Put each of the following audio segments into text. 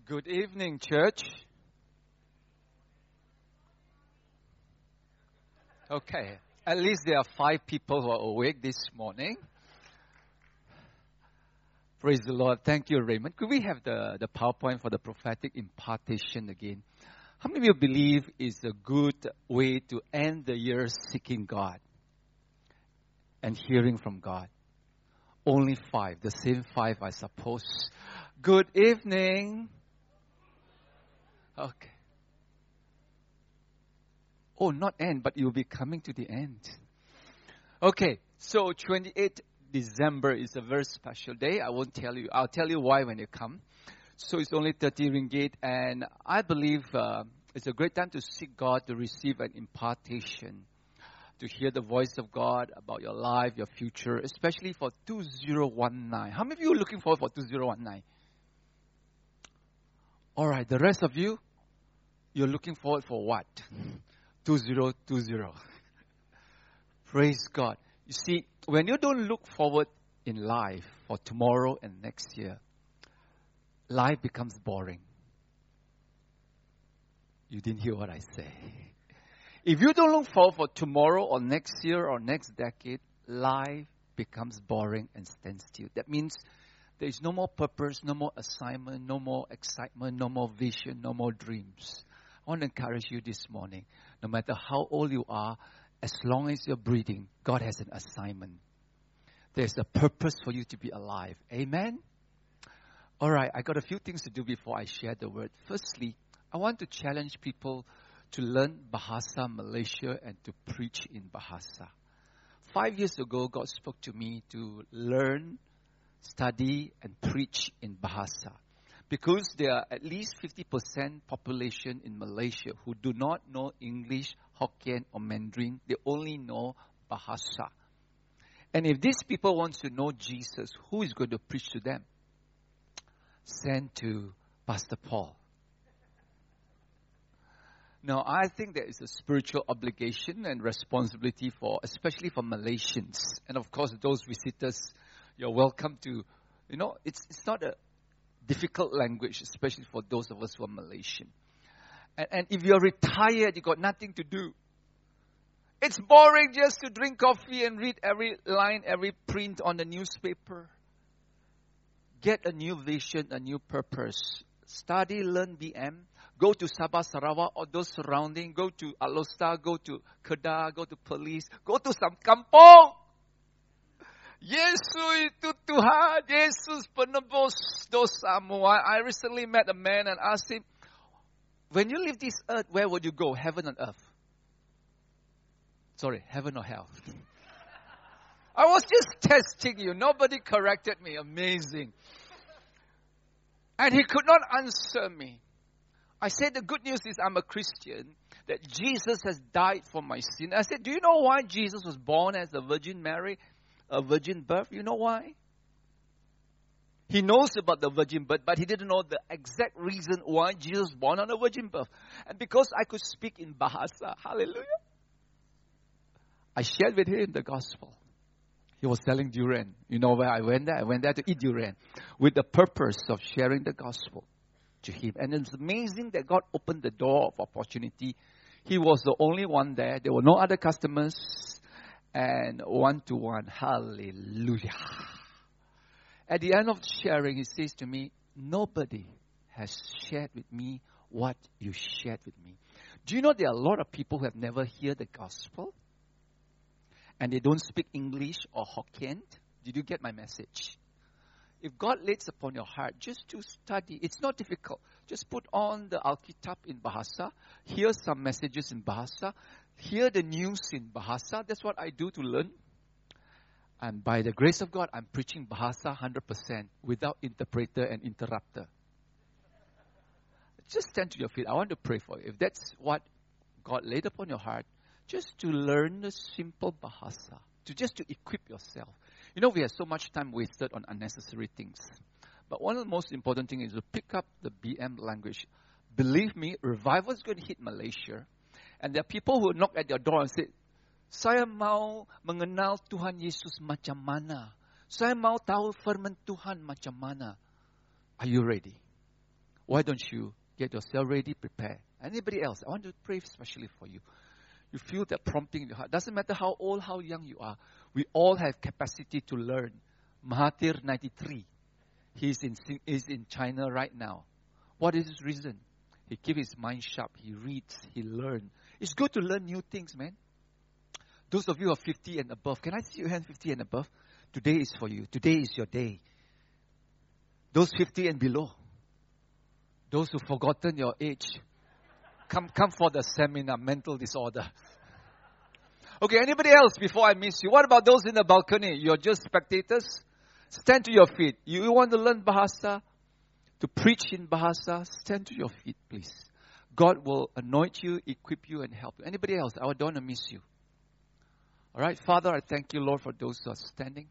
Good evening, church. Okay, at least there are 5 people who are awake this morning. Praise the Lord. Thank you, Raymond. Could we have the PowerPoint for the prophetic impartation again? How many of you believe it's a good way to end the year seeking God and hearing from God? Only 5, the same 5, I suppose. Good evening. Okay. Oh, not end, but you'll be coming to the end. Okay, so 28th December is a very special day. I won't tell you. I'll tell you why when you come. So it's only 30 ringgit, and I believe it's a great time to seek God, to receive an impartation, to hear the voice of God about your life, your future, especially for 2019. How many of you are looking forward for 2019? All right, the rest of you, you're looking forward for what? 2020. Praise God. You see, when you don't look forward in life for tomorrow and next year, life becomes boring. You didn't hear what I say. If you don't look forward for tomorrow or next year or next decade, life becomes boring and stands still. That means there is no more purpose, no more assignment, no more excitement, no more vision, no more dreams. I want to encourage you this morning, no matter how old you are, as long as you're breathing, God has an assignment. There's a purpose for you to be alive. Amen? All right, I got a few things to do before I share the word. Firstly, I want to challenge people to learn Bahasa Malaysia and to preach in Bahasa. 5 years ago, God spoke to me to learn, study, and preach in Bahasa. Because there are at least 50% population in Malaysia who do not know English, Hokkien, or Mandarin. They only know Bahasa. And if these people want to know Jesus, who is going to preach to them? Send to Pastor Paul. Now, I think there is a spiritual obligation and responsibility for, especially for Malaysians. And of course, those visitors, you're welcome to, it's not a difficult language, especially for those of us who are Malaysian. And if you're retired, you got nothing to do. It's boring just to drink coffee and read every line, every print on the newspaper. Get a new vision, a new purpose. Study, learn BM. Go to Sabah, Sarawak, or those surrounding. Go to Alostar, go to Kedah, go to Perlis. Go to some kampung. Yesus itu Tuhan, Yesus penebus dosamu. I recently met a man and asked him, when you leave this earth, where would you go? Heaven on earth? Sorry, heaven or hell? I was just testing you. Nobody corrected me. Amazing. And he could not answer me. I said the good news is I'm a Christian, that Jesus has died for my sin. I said, do you know why Jesus was born as a Virgin Mary? A virgin birth. You know why? He knows about the virgin birth, but he didn't know the exact reason why Jesus was born on a virgin birth. And because I could speak in Bahasa, hallelujah, I shared with him the gospel. He was selling durian. You know where I went there? I went there to eat durian with the purpose of sharing the gospel to him. And it's amazing that God opened the door of opportunity. He was the only one there. There were no other customers. And one-to-one, hallelujah. At the end of sharing, he says to me, nobody has shared with me what you shared with me. Do you know there are a lot of people who have never heard the gospel? And they don't speak English or Hokkien? Did you get my message? If God lays upon your heart just to study, it's not difficult. Just put on the Alkitab in Bahasa, hear some messages in Bahasa, hear the news in Bahasa. That's what I do to learn. And by the grace of God, I'm preaching Bahasa 100% without interpreter and interrupter. Just stand to your feet. I want to pray for you. If that's what God laid upon your heart, just to learn the simple Bahasa, to equip yourself. You know, we have so much time wasted on unnecessary things. But one of the most important things is to pick up the BM language. Believe me, revival is going to hit Malaysia. And there are people who knock at your door and say, saya mau mengenal Tuhan Yesus macam mana. Saya mau tahu firman Tuhan macam mana. Are you ready? Why don't you get yourself ready, prepare? Anybody else? I want to pray especially for you. You feel that prompting in your heart. Doesn't matter how old, how young you are. We all have capacity to learn. Mahathir, 93. He's in China right now. What is his reason? He keeps his mind sharp. He reads. He learns. It's good to learn new things, man. Those of you who are 50 and above, can I see your hand 50 and above? Today is for you. Today is your day. Those 50 and below. Those who've forgotten your age. Come for the seminar, mental disorder. Okay, anybody else before I miss you? What about those in the balcony? You're just spectators? Stand to your feet. You want to learn Bahasa? To preach in Bahasa? Stand to your feet, please. God will anoint you, equip you, and help you. Anybody else? I don't want to miss you. All right, Father, I thank you, Lord, for those who are standing.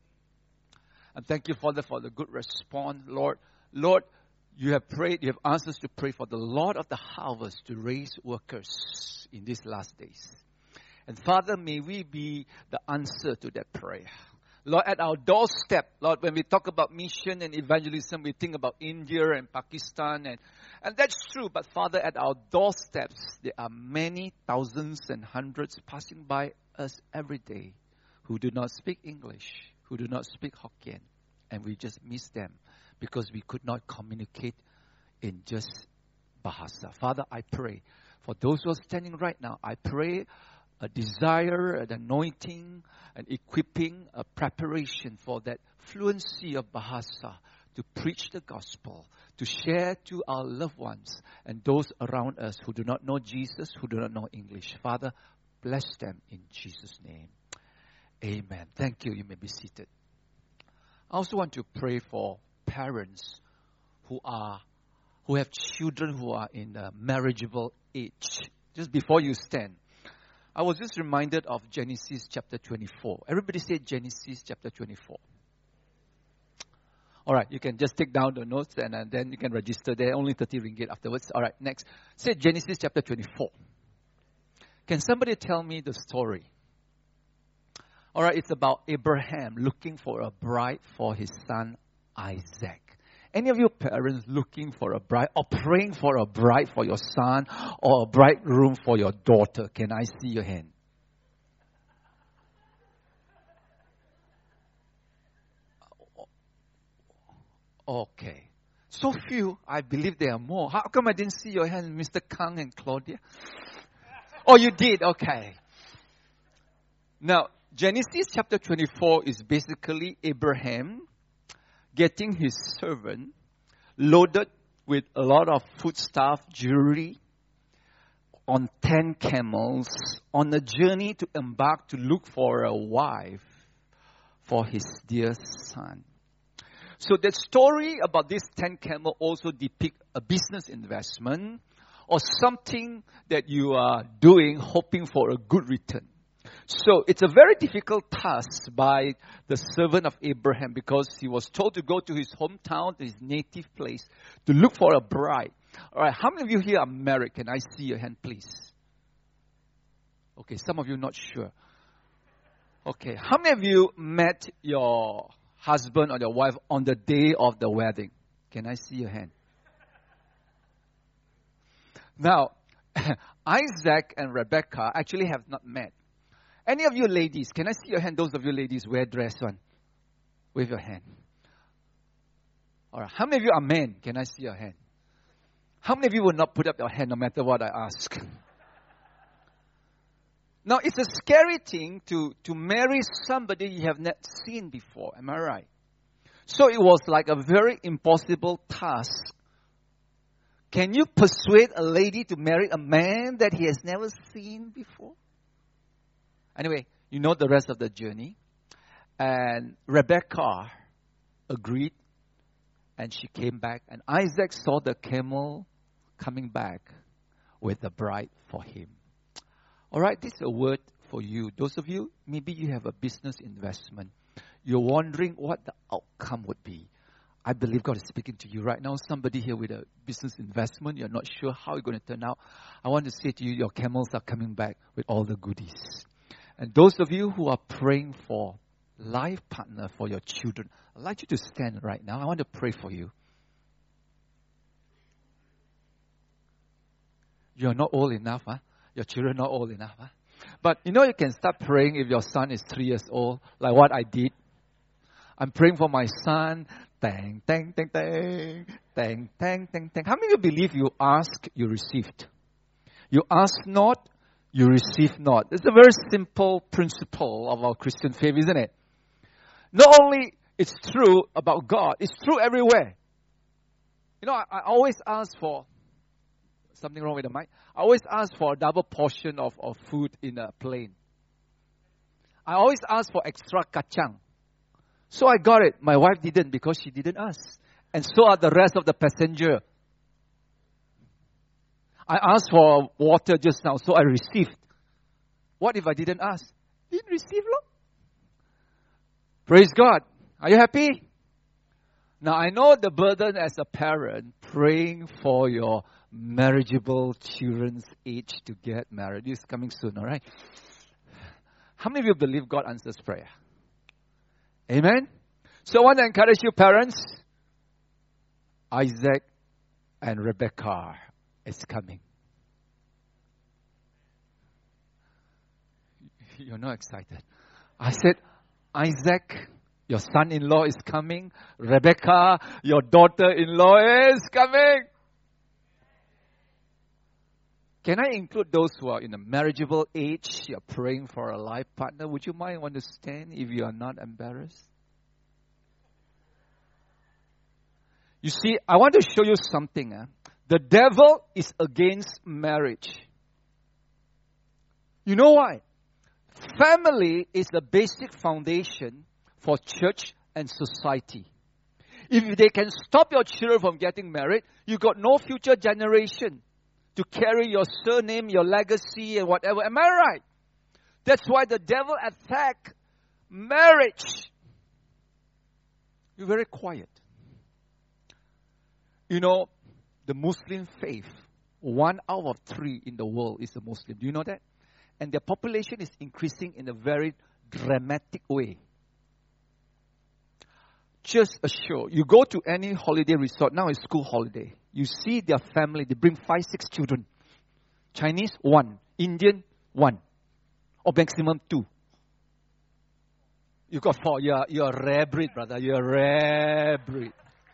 And thank you, Father, for the good response, Lord. Lord, you have prayed, you have asked us to pray for the Lord of the harvest to raise workers in these last days. And Father, may we be the answer to that prayer. Lord, at our doorstep, Lord, when we talk about mission and evangelism, we think about India and Pakistan, and that's true. But Father, at our doorsteps, there are many thousands and hundreds passing by us every day who do not speak English, who do not speak Hokkien, and we just miss them because we could not communicate in just Bahasa. Father, I pray for those who are standing right now. I pray a desire, an anointing, an equipping, a preparation for that fluency of Bahasa to preach the gospel, to share to our loved ones and those around us who do not know Jesus, who do not know English. Father, bless them in Jesus' name. Amen. Thank you. You may be seated. I also want to pray for parents who have children who are in a marriageable age. Just before you stand, I was just reminded of Genesis chapter 24. Everybody say Genesis chapter 24. All right, you can just take down the notes and then you can register there. Only 30 ringgit afterwards. All right, next. Say Genesis chapter 24. Can somebody tell me the story? All right, it's about Abraham looking for a bride for his son Isaac. Any of you parents looking for a bride or praying for a bride for your son or a bridegroom for your daughter? Can I see your hand? Okay. So few. I believe there are more. How come I didn't see your hand, Mr. Kang and Claudia? Oh, you did? Okay. Now, Genesis chapter 24 is basically Abraham getting his servant loaded with a lot of foodstuff, jewelry, on 10 camels, on a journey to embark to look for a wife for his dear son. So the story about this 10 camel also depict a business investment or something that you are doing hoping for a good return. So it's a very difficult task by the servant of Abraham because he was told to go to his hometown, to his native place, to look for a bride. All right, how many of you here are married? Can I see your hand, please? Okay, some of you not sure. Okay, how many of you met your husband or your wife on the day of the wedding? Can I see your hand? Now, Isaac and Rebecca actually have not met. Any of you ladies, can I see your hand? Those of you ladies wear dress one. Wave your hand. All right. How many of you are men? Can I see your hand? How many of you will not put up your hand no matter what I ask? Now, it's a scary thing to marry somebody you have not seen before. Am I right? So it was like a very impossible task. Can you persuade a lady to marry a man that he has never seen before? Anyway, you know the rest of the journey. And Rebecca agreed and she came back. And Isaac saw the camel coming back with a bride for him. All right, this is a word for you. Those of you, maybe you have a business investment. You're wondering what the outcome would be. I believe God is speaking to you right now. Somebody here with a business investment, you're not sure how it's going to turn out. I want to say to you, your camels are coming back with all the goodies. And those of you who are praying for life partner for your children, I'd like you to stand right now. I want to pray for you. You're not old enough, huh? Your children not old enough, huh? But you know, you can start praying if your son is 3 years old, like what I did. I'm praying for my son. Tang, tang, tang, tang, tang, tang, tang, tang. How many of you believe you ask, you received? You ask not, you receive not. It's a very simple principle of our Christian faith, isn't it? Not only it's true about God, it's true everywhere. You know, I always ask for, something wrong with the mic? I always ask for a double portion of food in a plane. I always ask for extra kacang. So I got it. My wife didn't because she didn't ask. And so are the rest of the passenger. I asked for water just now, so I received. What if I didn't ask? Didn't receive, Lord. Praise God. Are you happy? Now, I know the burden as a parent praying for your marriageable children's age to get married. This is coming soon, all right? How many of you believe God answers prayer? Amen? So I want to encourage you parents. Isaac and Rebecca is coming. You're not excited. I said, Isaac, your son-in-law is coming. Rebecca, your daughter-in-law is coming. Can I include those who are in a marriageable age? You're praying for a life partner. Would you want to stand if you are not embarrassed? You see, I want to show you something. The devil is against marriage. You know why? Family is the basic foundation for church and society. If they can stop your children from getting married, you got no future generation to carry your surname, your legacy, and whatever. Am I right? That's why the devil attacked marriage. You're very quiet. You know, the Muslim faith, 1 out of 3 in the world is a Muslim. Do you know that? And their population is increasing in a very dramatic way. Just a show. You go to any holiday resort, now it's school holiday. You see their family, they bring 5, 6 children. Chinese, 1. Indian, 1. Or maximum 2. You got 4. You're a rare breed, brother. You're a rare breed.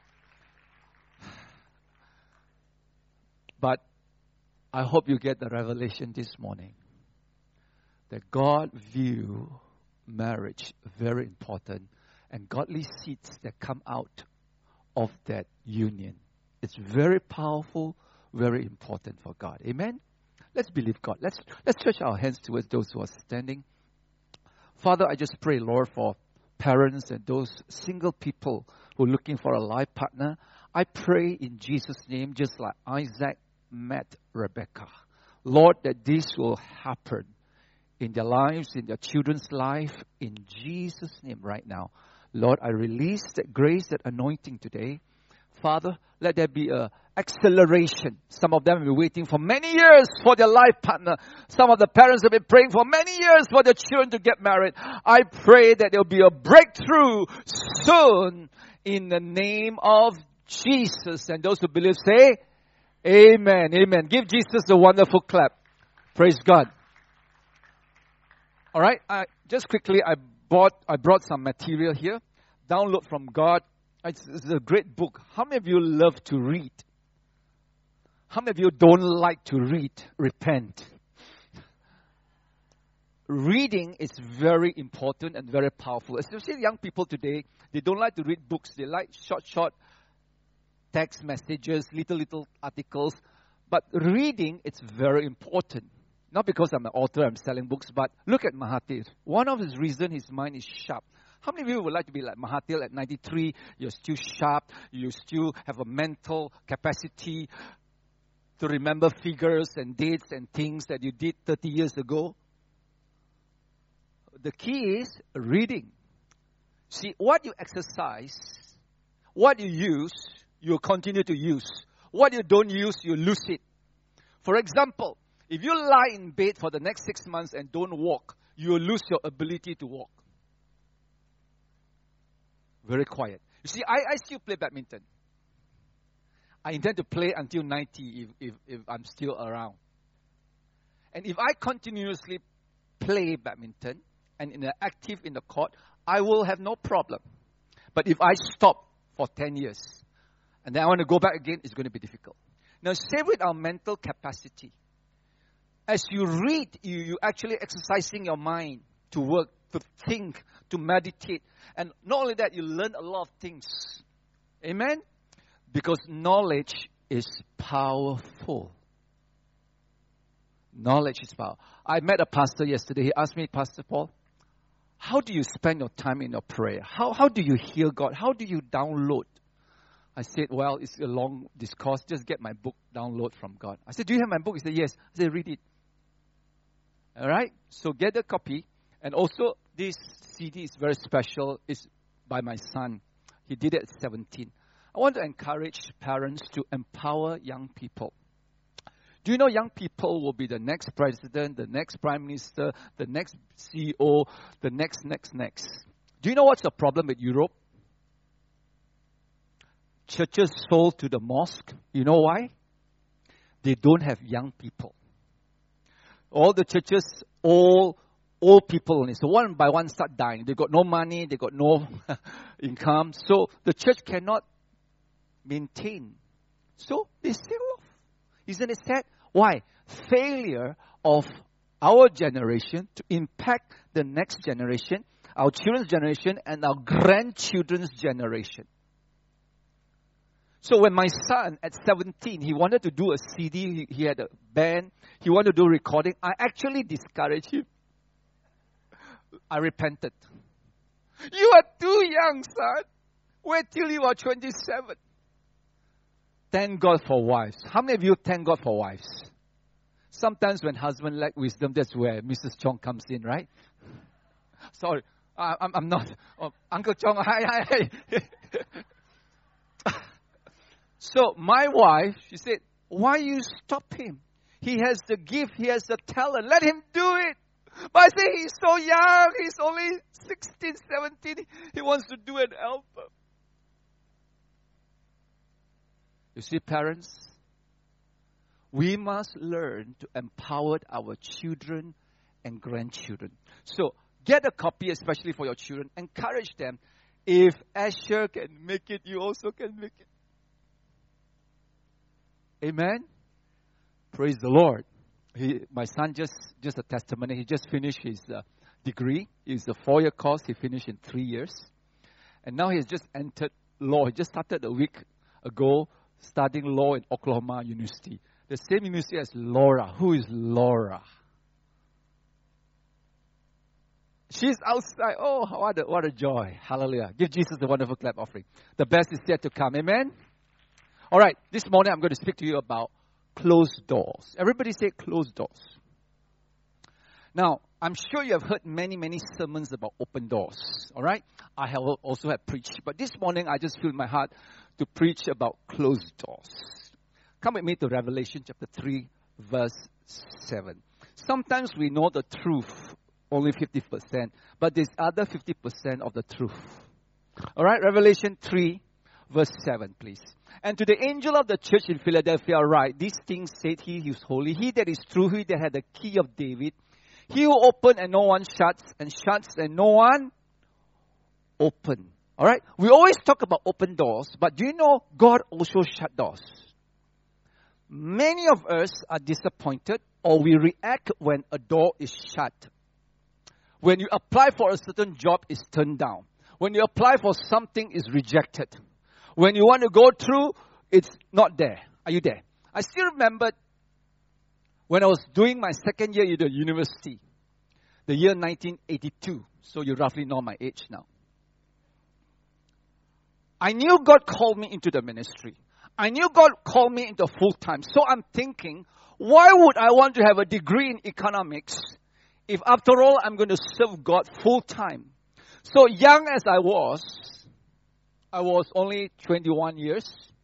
But I hope you get the revelation this morning that God view marriage very important and godly seeds that come out of that union. It's very powerful, very important for God. Amen? Let's believe God. Let's stretch our hands towards those who are standing. Father, I just pray, Lord, for parents and those single people who are looking for a life partner. I pray in Jesus' name, just like Isaac met Rebecca. Lord, that this will happen in their lives, in their children's life, in Jesus' name right now. Lord, I release that grace, that anointing today. Father, let there be an acceleration. Some of them have been waiting for many years for their life partner. Some of the parents have been praying for many years for their children to get married. I pray that there will be a breakthrough soon in the name of Jesus. And those who believe say, Amen. Amen. Give Jesus a wonderful clap. Praise God. All right. Just quickly, I brought some material here. Download from God. It's a great book. How many of you love to read? How many of you don't like to read? Repent. Reading is very important and very powerful. Especially young people today, they don't like to read books. They like short text messages, little articles. But reading, it's very important. Not because I'm an author, I'm selling books, but look at Mahathir. One of his reasons, his mind is sharp. How many of you would like to be like Mahathir at 93? You're still sharp. You still have a mental capacity to remember figures and dates and things that you did 30 years ago. The key is reading. See, what you exercise, what you use, you'll continue to use. What you don't use, you lose it. For example, if you lie in bed for the next 6 months and don't walk, you will lose your ability to walk. Very quiet. You see, I still play badminton. I intend to play until 90 if I'm still around. And if I continuously play badminton and active in the court, I will have no problem. But if I stop for 10 years and then I want to go back again, it's going to be difficult. Now, same with our mental capacity. As you read, you actually exercising your mind to work, to think, to meditate. And not only that, you learn a lot of things. Amen? Because knowledge is powerful. Knowledge is power. I met a pastor yesterday. He asked me, Pastor Paul, how do you spend your time in your prayer? How do you hear God? How do you download? I said, well, it's a long discourse. Just get my book, download from God. I said, do you have my book? He said, yes. I said, read it. All right? So get a copy. And also, this CD is very special. It's by my son. He did it at 17. I want to encourage parents to empower young people. Do you know young people will be the next president, the next prime minister, the next CEO, the next? Do you know what's the problem with Europe? Churches sold to the mosque. You know why? They don't have young people. All the churches, old people only. So one by one start dying. They got no money, they got no income. So the church cannot maintain. So they sell off. Isn't it sad? Why? Failure of our generation to impact the next generation, our children's generation, and our grandchildren's generation. So when my son at 17, he wanted to do a CD, he had a band, he wanted to do recording, I actually discouraged him. I repented. You are too young, son. Wait till you are 27. Thank God for wives. How many of you thank God for wives? Sometimes when husband lack wisdom, that's where Mrs. Chong comes in, right? Sorry, I'm not. Oh, Uncle Chong, hi. So my wife, she said, why you stop him? He has the gift, he has the talent. Let him do it. But I say he's so young. He's only 16, 17. He wants to do an album. You see, parents, we must learn to empower our children and grandchildren. So get a copy, especially for your children. Encourage them. If Asher can make it, you also can make it. Amen? Praise the Lord. My son, just a testimony, he just finished his degree. It's a 4-year course. He finished in 3 years. And now he has just entered law. He just started a week ago studying law in Oklahoma University. The same university as Laura. Who is Laura? She's outside. Oh, what a joy. Hallelujah. Give Jesus a wonderful clap offering. The best is yet to come. Amen? All right. This morning I'm going to speak to you about closed doors. Everybody say closed doors. Now, I'm sure you have heard many sermons about open doors. All right? I have also have preached. But this morning, I just feel in my heart to preach about closed doors. Come with me to Revelation chapter 3, verse 7. Sometimes we know the truth, only 50%. But there's other 50% of the truth. All right? Revelation 3, verse 7, please. And to the angel of the church in Philadelphia write, these things said he who is holy, he that is true, he that had the key of David, he who opened and no one shuts, and shuts and no one open. All right? We always talk about open doors, but do you know God also shut doors? Many of us are disappointed or we react when a door is shut. When you apply for a certain job, it's turned down. When you apply for something, it's rejected. When you want to go through, it's not there. Are you there? I still remember when I was doing my second year in the university, the year 1982. So you roughly know my age now. I knew God called me into the ministry. I knew God called me into full-time. So I'm thinking, why would I want to have a degree in economics if after all I'm going to serve God full-time? So young as I was only 21 years.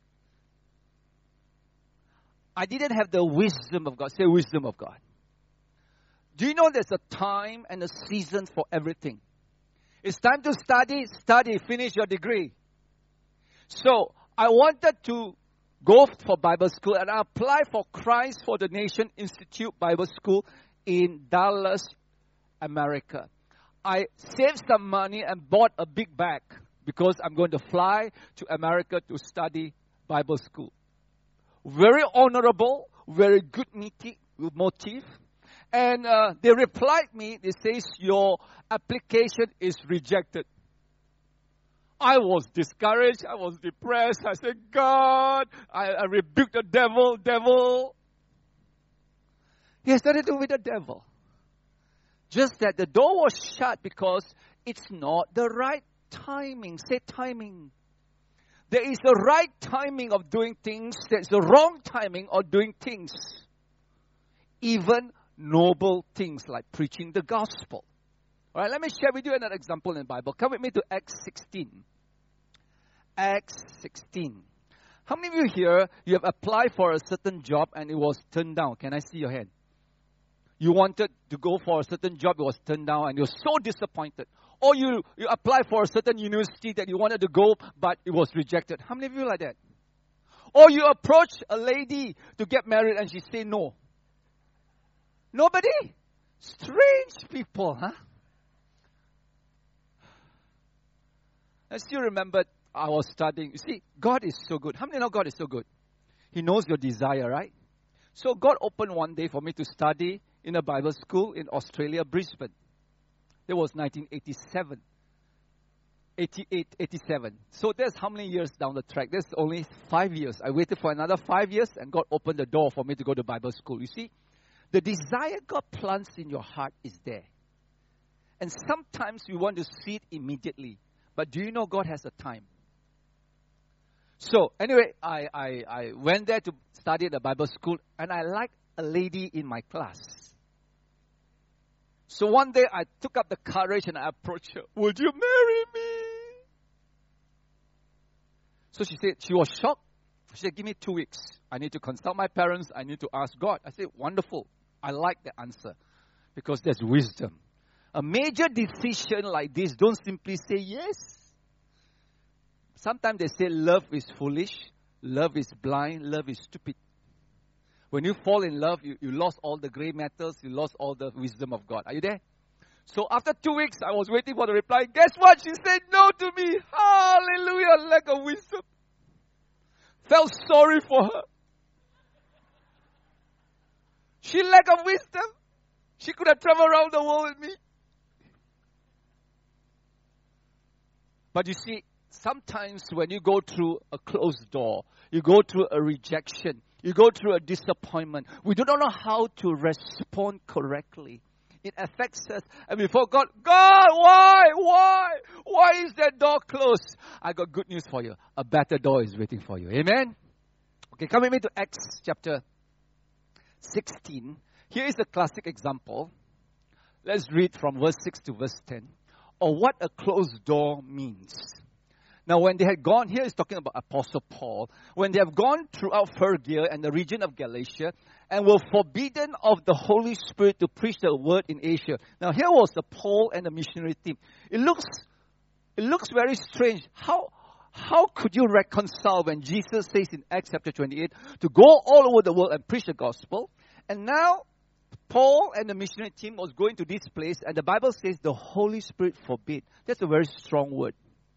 I didn't have the wisdom of God. Say wisdom of God. Do you know there's a time and a season for everything? It's time to study, finish your degree. So I wanted to go for Bible school, and I applied for Christ for the Nation Institute Bible School in Dallas, America. I saved some money and bought a big bag because I'm going to fly to America to study Bible school. Very honorable, very good motive. And they replied me, they says, your application is rejected. I was discouraged, I was depressed. I said, God, I rebuked the devil. He has nothing to do with the devil. Just that the door was shut because it's not the right timing. Say timing. There is the right timing of doing things. There's the wrong timing of doing things. Even noble things like preaching the gospel. All right, let me share with you another example in the Bible. Come with me to Acts 16. Acts 16. How many of you here, you have applied for a certain job and it was turned down? Can I see your hand? You wanted to go for a certain job, it was turned down, and you're so disappointed. Or you applied for a certain university that you wanted to go, but it was rejected. How many of you like that? Or you approached a lady to get married and she said no. Nobody? Strange people, huh? I still remember I was studying. You see, God is so good. How many know God is so good? He knows your desire, right? So God opened one day for me to study in a Bible school in Australia, Brisbane. It was 1987. 87. So that's how many years down the track? That's only 5 years. I waited for another 5 years and God opened the door for me to go to Bible school. You see, the desire God plants in your heart is there. And sometimes we want to see it immediately. But do you know God has a time? So anyway, I went there to study at the Bible school, and I liked a lady in my class. So one day I took up the courage and I approached her. Would you marry me? So she said, she was shocked. She said, give me 2 weeks. I need to consult my parents. I need to ask God. I said, wonderful. I like the answer because there's wisdom. A major decision like this, don't simply say yes. Sometimes they say love is foolish, love is blind, love is stupid. When you fall in love, you lost all the gray matters, you lost all the wisdom of God. Are you there? So after 2 weeks, I was waiting for the reply. Guess what? She said no to me. Hallelujah, lack of wisdom. Felt sorry for her. She lack of wisdom. She could have traveled around the world with me. But you see, sometimes when you go through a closed door, you go through a rejection, you go through a disappointment, we do not know how to respond correctly. It affects us. And before God, why? Why is that door closed? I got good news for you. A better door is waiting for you. Amen? Okay, come with me to Acts chapter 16. Here is a classic example. Let's read from verse 6 to verse 10. Or what a closed door means. Now, when they had gone, here is talking about Apostle Paul. When they have gone throughout Phrygia and the region of Galatia and were forbidden of the Holy Spirit to preach the word in Asia. Now, here was the Paul and the missionary team. It looks very strange. How could you reconcile when Jesus says in Acts chapter 28 to go all over the world and preach the gospel? And now, Paul and the missionary team was going to this place, and the Bible says the Holy Spirit forbid. That's a very strong word.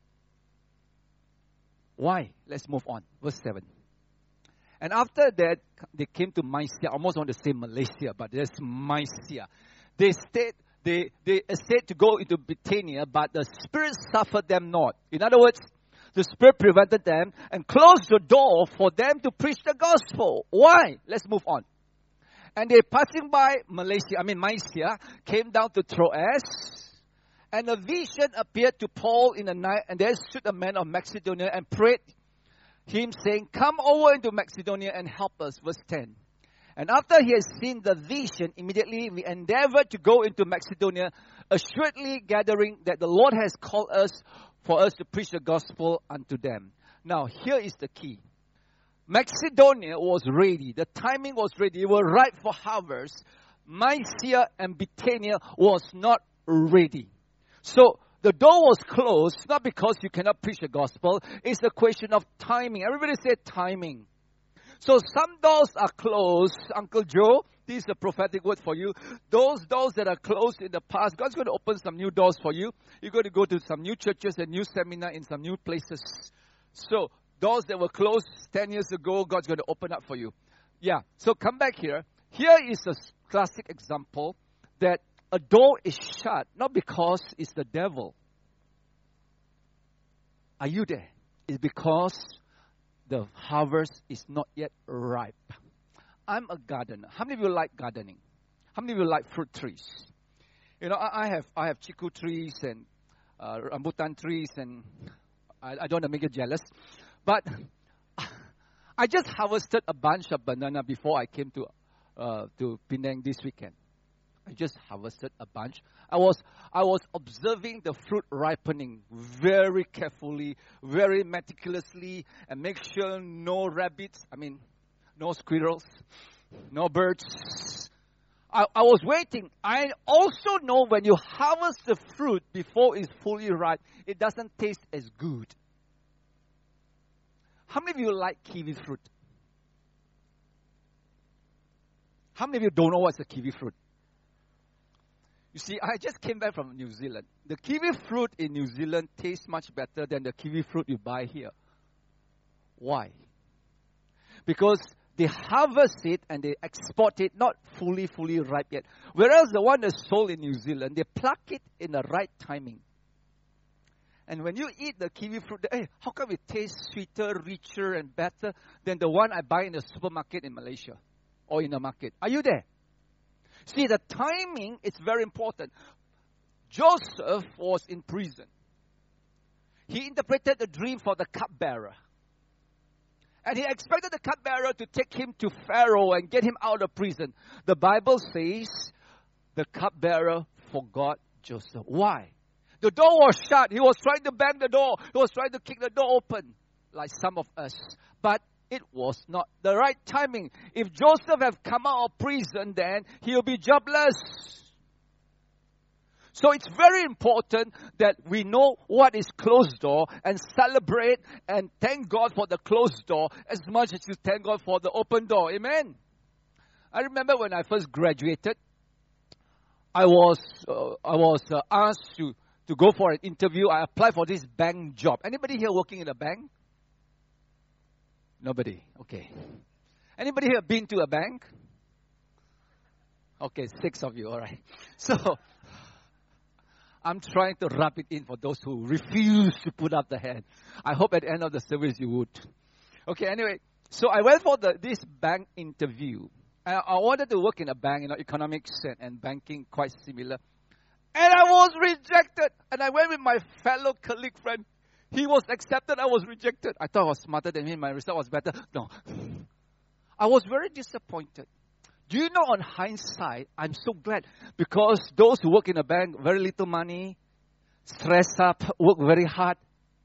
Why? Let's move on. Verse 7. And after that, they came to Mysia. I almost want to say Malaysia, but there's Mysia. They essayed to go into Bithynia, but the Spirit suffered them not. In other words, the Spirit prevented them and closed the door for them to preach the gospel. Why? Let's move on. And they passing by Mysia, came down to Troas. And a vision appeared to Paul in the night, and there stood a man of Macedonia and prayed him, saying, come over into Macedonia and help us. Verse 10. And after he had seen the vision, immediately we endeavored to go into Macedonia, assuredly gathering that the Lord has called us for us to preach the gospel unto them. Now, here is the key. Macedonia was ready. The timing was ready. They were ripe for harvest. Mysia and Bithynia was not ready. So the door was closed, not because you cannot preach the gospel. It's a question of timing. Everybody say timing. So some doors are closed. Uncle Joe, this is a prophetic word for you. Those doors that are closed in the past, God's going to open some new doors for you. You're going to go to some new churches and new seminar in some new places. So doors that were closed 10 years ago, God's going to open up for you. Yeah, so come back here. Here is a classic example that a door is shut, not because it's the devil. Are you there? It's because the harvest is not yet ripe. I'm a gardener. How many of you like gardening? How many of you like fruit trees? You know, I have chiku trees and rambutan trees, and I don't want to make you jealous. But I just harvested a bunch of banana before I came to Penang this weekend. I just harvested a bunch. I was observing the fruit ripening very carefully, very meticulously, and make sure no rabbits, no squirrels, no birds. I was waiting. I also know when you harvest the fruit before it's fully ripe, it doesn't taste as good. How many of you like kiwi fruit? How many of you don't know what's a kiwi fruit? You see, I just came back from New Zealand. The kiwi fruit in New Zealand tastes much better than the kiwi fruit you buy here. Why? Because they harvest it and they export it not fully ripe yet. Whereas the one that's sold in New Zealand, they pluck it in the right timing. And when you eat the kiwi fruit, how come it tastes sweeter, richer, and better than the one I buy in the supermarket in Malaysia or in the market? Are you there? See, the timing is very important. Joseph was in prison. He interpreted the dream for the cupbearer. And he expected the cupbearer to take him to Pharaoh and get him out of prison. The Bible says the cupbearer forgot Joseph. Why? The door was shut. He was trying to bang the door. He was trying to kick the door open, like some of us. But it was not the right timing. If Joseph had come out of prison, then he'll be jobless. So it's very important that we know what is closed door and celebrate and thank God for the closed door as much as you thank God for the open door. Amen. I remember when I first graduated, I was asked to go for an interview. I applied for this bank job. Anybody here working in a bank? Nobody. Okay. Anybody here been to a bank? Okay, 6 of you. All right. So I'm trying to rub it in for those who refuse to put up the hand. I hope at the end of the service you would. Okay, anyway. So I went for this bank interview. I wanted to work in a bank, economics and banking quite similar. And I was rejected. And I went with my fellow colleague friend. He was accepted, I was rejected. I thought I was smarter than him, my result was better. No. I was very disappointed. Do you know, on hindsight, I'm so glad. Because those who work in a bank, very little money, stress up, work very hard.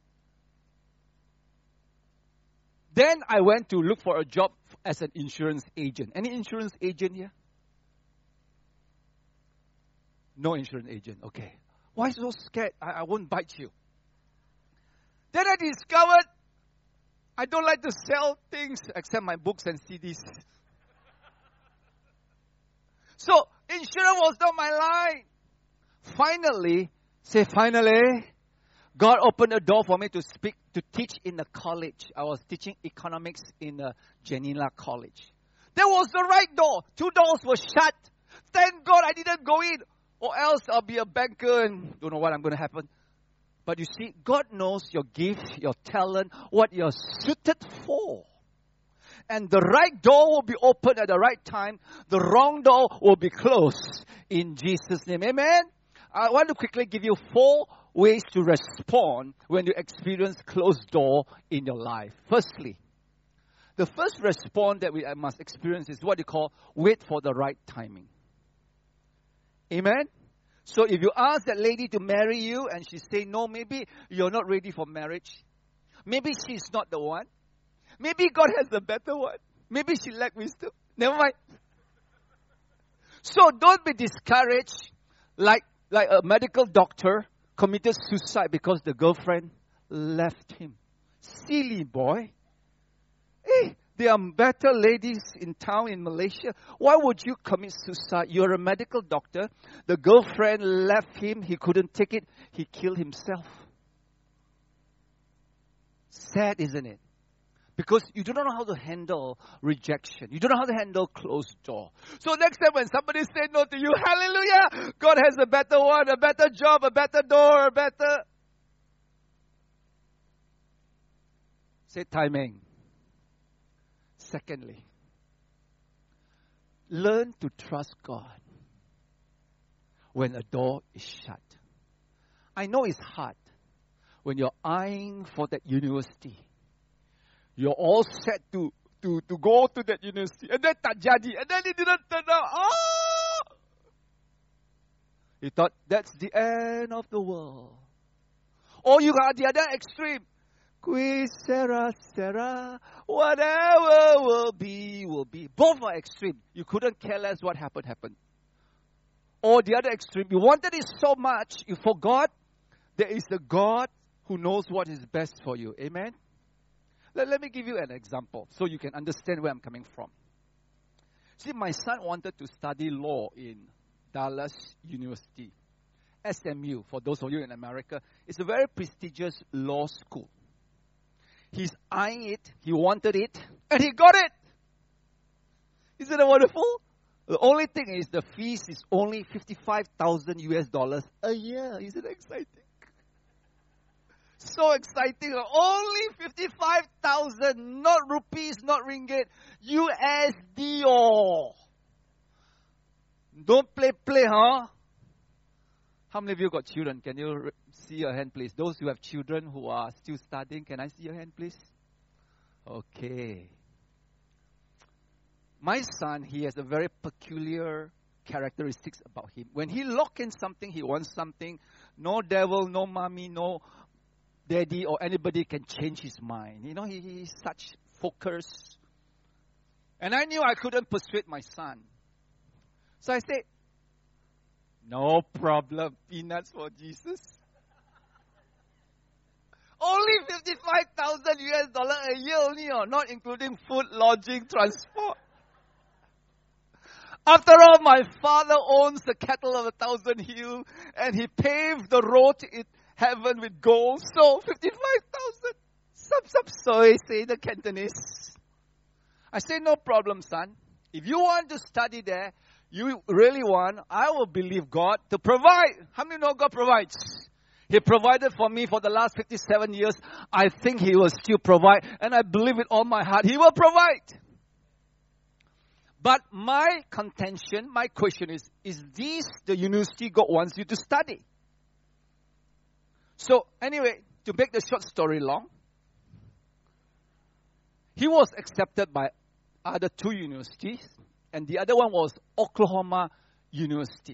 Then I went to look for a job as an insurance agent. Any insurance agent here? No insurance agent, okay. Why so scared? I won't bite you. Then I discovered I don't like to sell things except my books and CDs. So insurance was not my line. Finally, God opened a door for me to teach in a college. I was teaching economics in Janila College. There was the right door. 2 doors were shut. Thank God I didn't go in. Or else I'll be a banker and don't know what I'm going to happen. But you see, God knows your gift, your talent, what you're suited for. And the right door will be opened at the right time. The wrong door will be closed in Jesus' name. Amen? I want to quickly give you 4 ways to respond when you experience closed door in your life. Firstly, the first response that we must experience is what you call wait for the right timing. Amen? So if you ask that lady to marry you and she say no, maybe you're not ready for marriage. Maybe she's not the one. Maybe God has a better one. Maybe she lacks wisdom. Never mind. So don't be discouraged like a medical doctor committed suicide because the girlfriend left him. Silly boy. There are better ladies in town in Malaysia. Why would you commit suicide? You're a medical doctor. The girlfriend left him. He couldn't take it. He killed himself. Sad, isn't it? Because you do not know how to handle rejection. You don't know how to handle closed door. So next time when somebody says no to you, hallelujah, God has a better one, a better job, a better door, a better... Say timing. Secondly, learn to trust God when a door is shut. I know it's hard when you're eyeing for that university. You're all set to go to that university. And then tak jadi. And then it didn't turn out. Oh! You thought that's the end of the world. Or you got the other extreme. Qui sera, sera, whatever will be, will be. Both are extreme. You couldn't care less what happened. Or the other extreme, you wanted it so much, you forgot there is a God who knows what is best for you. Amen? Let me give you an example so you can understand where I'm coming from. See, my son wanted to study law in Dallas University. SMU, for those of you in America, it's a very prestigious law school. He's eyeing it, he wanted it, and he got it. Isn't that wonderful? The only thing is the fees is only $55,000 a year. Isn't that exciting? So exciting. Only 55,000, not rupees, not ringgit, USD. Oh. Don't play, huh? How many of you got children? Can you see your hand, please? Those who have children who are still studying, can I see your hand, please? Okay. My son, he has a very peculiar characteristics about him. When he lock in something, he wants something. No devil, no mommy, no daddy or anybody can change his mind. You know, he's such focus. And I knew I couldn't persuade my son. So I said, no problem, peanuts for Jesus. Only 55,000 US dollar a year only, or not including food, lodging, transport. After all, my father owns the cattle of 1,000 hills, and he paved the road in heaven with gold. So 55,000. Sub soy, say the Cantonese. I say, no problem, son. If you want to study there, you really want, I will believe God to provide. How many know God provides? He provided for me for the last 57 years. I think He will still provide. And I believe with all my heart, He will provide. But my contention, my question is this the university God wants you to study? So anyway, to make the short story long, he was accepted by other two universities. And the other one was Oklahoma University.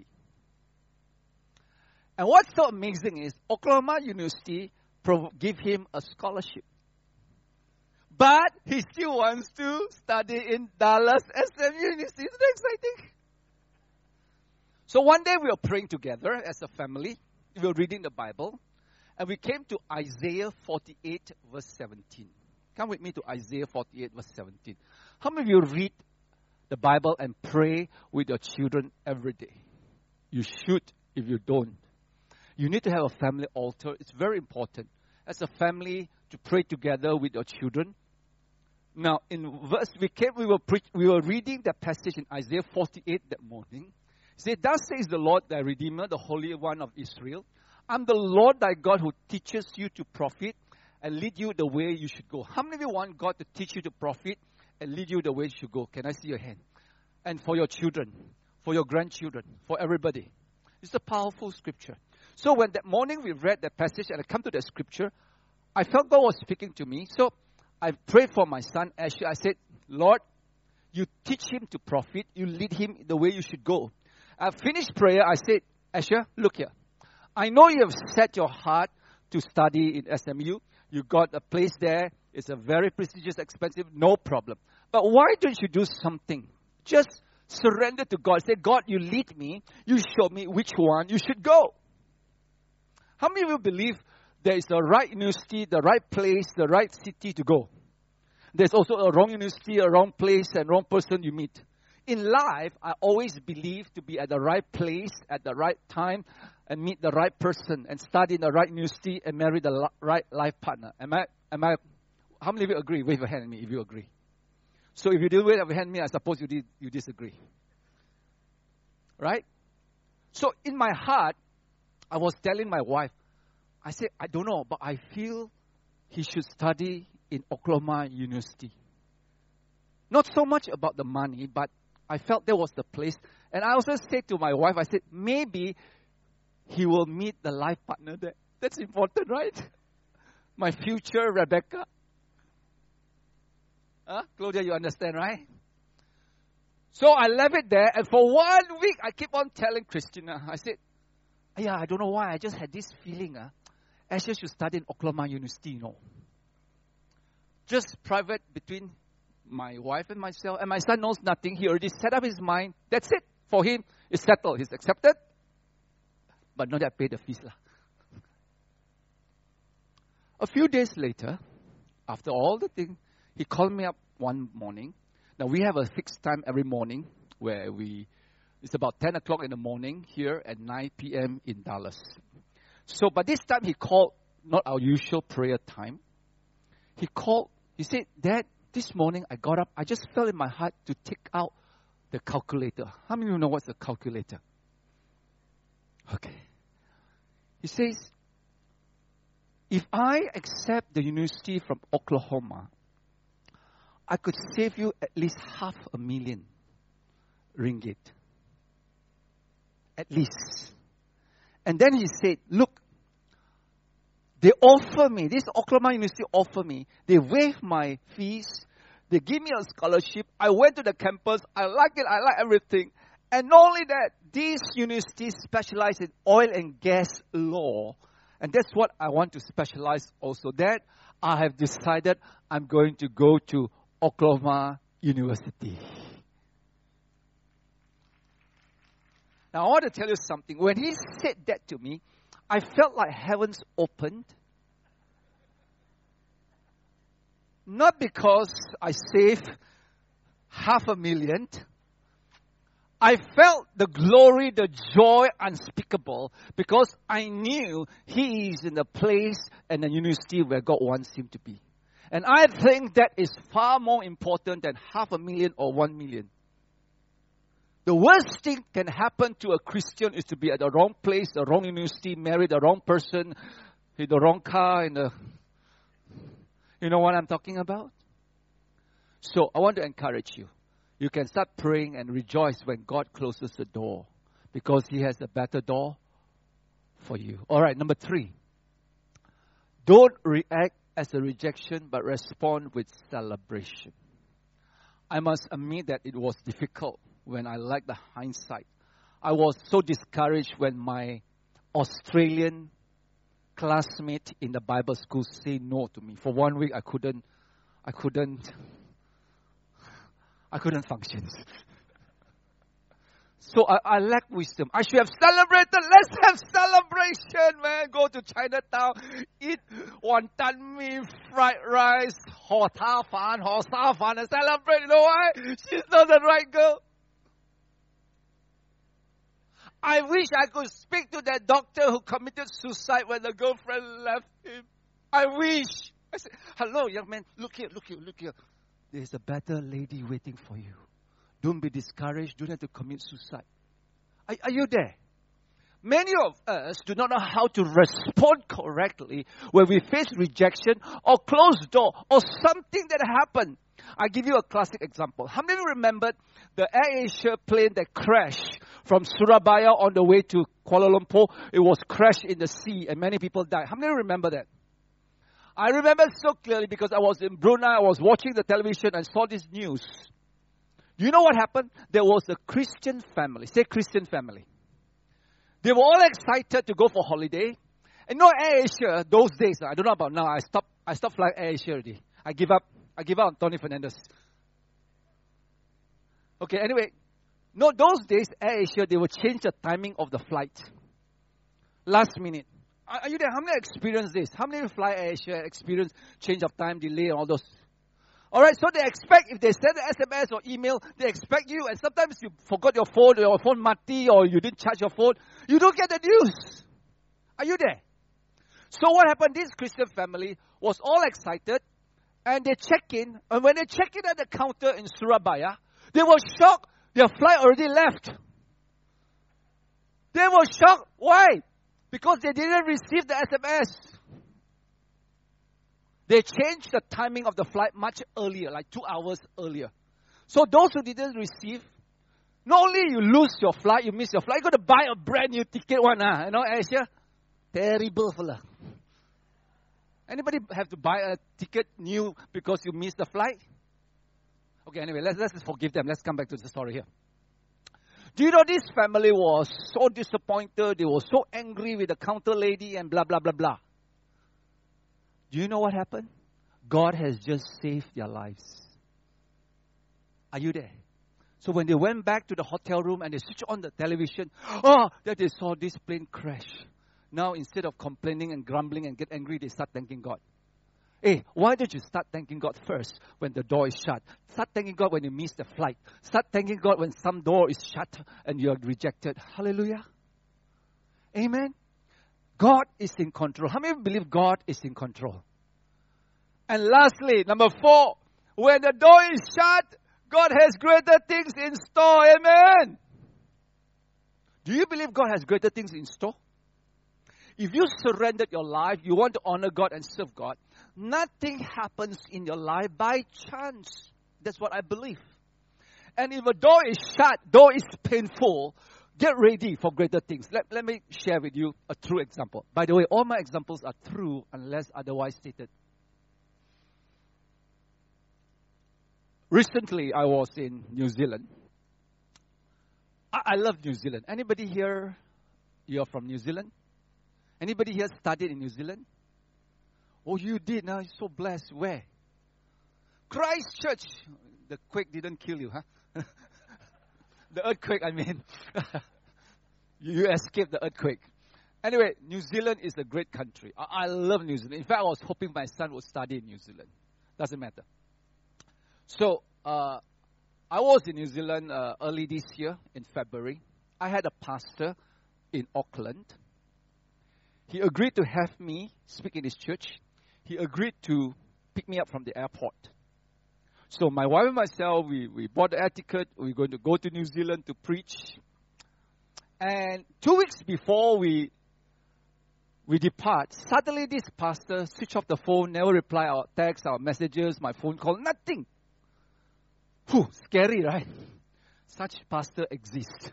And what's so amazing is Oklahoma University gave him a scholarship. But he still wants to study in Dallas SMU University. Isn't that exciting? So one day we were praying together as a family. We were reading the Bible. And we came to Isaiah 48 verse 17. Come with me to Isaiah 48 verse 17. How many of you read the Bible and pray with your children every day? You should if you don't. You need to have a family altar. It's very important as a family to pray together with your children. Now, in verse we were reading the passage in Isaiah 48 that morning. It said, "Thus says the Lord thy Redeemer, the Holy One of Israel, I'm the Lord thy God who teaches you to profit and lead you the way you should go." How many of you want God to teach you to profit and lead you the way you should go? Can I see your hand? And for your children, for your grandchildren, for everybody. It's a powerful scripture. So when that morning we read that passage and I come to that scripture, I felt God was speaking to me. So I prayed for my son, Asher. I said, Lord, you teach him to profit. You lead him the way you should go. I finished prayer. I said, Asher, look here. I know you have set your heart to study in SMU. You got a place there. It's a very prestigious, expensive, no problem. But why don't you do something? Just surrender to God. Say, God, you lead me. You show me which one you should go. How many of you believe there is the right university, the right place, the right city to go? There's also a wrong university, a wrong place, and wrong person you meet. In life, I always believe to be at the right place, at the right time, and meet the right person, and study in the right university, and marry the right life partner. Am I? How many of you agree? Wave your hand at me if you agree. So if you didn't wave your hand at me, I suppose you disagree. Right? So in my heart, I was telling my wife, I said, I don't know, but I feel he should study in Oklahoma University. Not so much about the money, but I felt there was the place. And I also said to my wife, I said, maybe he will meet the life partner there. That's important, right? My future Rebecca. Claudia, you understand, right? So I left it there, and for 1 week, I keep on telling Christina, I said, yeah, I don't know why, I just had this feeling, Asher should study in Oklahoma University, Just private between my wife and myself, and my son knows nothing. He already set up his mind. That's it. For him, it's settled. He's accepted. But not that pay the fees. A few days later, after all the thing, he called me up one morning. Now, we have a fixed time every morning where it's about 10 o'clock in the morning here at 9 p.m. in Dallas. So, but this time he called, not our usual prayer time. He said, Dad, this morning I got up, I just felt in my heart to take out the calculator. How many of you know what's a calculator? Okay. He says, if I accept the university from Oklahoma, I could save you at least $500,000 ringgit. At least. And then he said, look, they offer me, this Oklahoma University offer me, they waive my fees, they give me a scholarship, I went to the campus, I like it, I like everything. And not only that, these universities specialize in oil and gas law. And that's what I want to specialize also. That I have decided I'm going to go to Oklahoma University. Now, I want to tell you something. When he said that to me, I felt like heavens opened. Not because I saved $500,000. I felt the glory, the joy unspeakable, because I knew he is in the place and the university where God wants him to be. And I think that is far more important than $500,000 or $1 million. The worst thing can happen to a Christian is to be at the wrong place, the wrong university, marry the wrong person, in the wrong car, you know what I'm talking about? So I want to encourage you. You can start praying and rejoice when God closes the door, because he has a better door for you. All right, number 3. Don't react as a rejection, but respond with celebration. I must admit that it was difficult when I lacked the hindsight. I was so discouraged when my Australian classmate in the Bible school said no to me. For 1 week, I couldn't function. So I lack wisdom. I should have celebrated. Let's have celebration, man. Go to Chinatown, eat wonton mee, fried rice, hor ta fan, and celebrate. You know why? She's not the right girl. I wish I could speak to that doctor who committed suicide when the girlfriend left him. I wish. I said, hello, young man. Look here. There's a better lady waiting for you. Don't be discouraged. Don't have to commit suicide. Are you there? Many of us do not know how to respond correctly when we face rejection or closed door or something that happened. I'll give you a classic example. How many of you remembered the AirAsia plane that crashed from Surabaya on the way to Kuala Lumpur? It was crashed in the sea and many people died. How many of you remember that? I remember so clearly because I was in Brunei. I was watching the television and saw this news. You know what happened? There was a Christian family. Say Christian family. They were all excited to go for holiday. And AirAsia, those days, I don't know about now. I stopped flying AirAsia already. I give up on Tony Fernandez. Okay, anyway. No, those days, AirAsia, they would change the timing of the flight. Last minute. Are you there? How many experience this? How many fly AirAsia experience change of time, delay, and all those? All right, so they expect, if they send an SMS or email, they expect you, and sometimes you forgot your phone mati, or you didn't charge your phone. You don't get the news. Are you there? So what happened? This Christian family was all excited, and they check in, and when they check in at the counter in Surabaya, they were shocked. Their flight already left. They were shocked. Why? Because they didn't receive the SMS. They changed the timing of the flight much earlier, like 2 hours earlier. So those who didn't receive, not only you lose your flight, you miss your flight, you got to buy a brand new ticket one, Asia. Terrible fella. Anybody have to buy a ticket new because you missed the flight? Okay, anyway, let's just forgive them. Let's come back to the story here. Do you know this family was so disappointed, they were so angry with the counter lady and blah, blah, blah, blah. Do you know what happened? God has just saved their lives. Are you there? So when they went back to the hotel room and they switched on the television, that they saw this plane crash. Now instead of complaining and grumbling and get angry, they start thanking God. Hey, why don't you start thanking God first when the door is shut? Start thanking God when you miss the flight. Start thanking God when some door is shut and you are rejected. Hallelujah. Amen. God is in control. How many believe God is in control? And lastly, number 4, when the door is shut, God has greater things in store. Amen. Do you believe God has greater things in store? If you surrendered your life, you want to honor God and serve God, nothing happens in your life by chance. That's what I believe. And if a door is shut, door is painful, get ready for greater things. Let me share with you a true example. By the way, all my examples are true unless otherwise stated. Recently, I was in New Zealand. I love New Zealand. Anybody here, you're from New Zealand? Anybody here studied in New Zealand? Oh, you did. Now you're so blessed. Where? Christchurch. The quake didn't kill you, huh? The earthquake, I mean. You escaped the earthquake. Anyway, New Zealand is a great country. I love New Zealand. In fact, I was hoping my son would study in New Zealand. Doesn't matter. So, I was in New Zealand early this year in February. I had a pastor in Auckland. He agreed to have me speak in his church. He agreed to pick me up from the airport. So my wife and myself, we bought the air ticket. We're going to go to New Zealand to preach. And 2 weeks before we depart, suddenly this pastor switched off the phone, never reply our texts, our messages, my phone call, nothing. Whew, scary, right? Such pastor exists.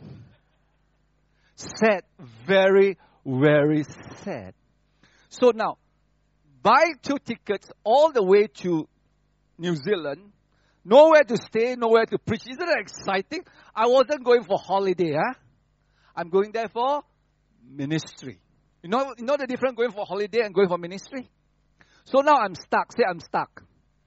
Sad, very, very sad. So now, buy 2 tickets all the way to New Zealand, nowhere to stay, nowhere to preach. Isn't that exciting? I wasn't going for holiday, huh? I'm going there for ministry. You know the difference going for holiday and going for ministry? So now I'm stuck. Say I'm stuck.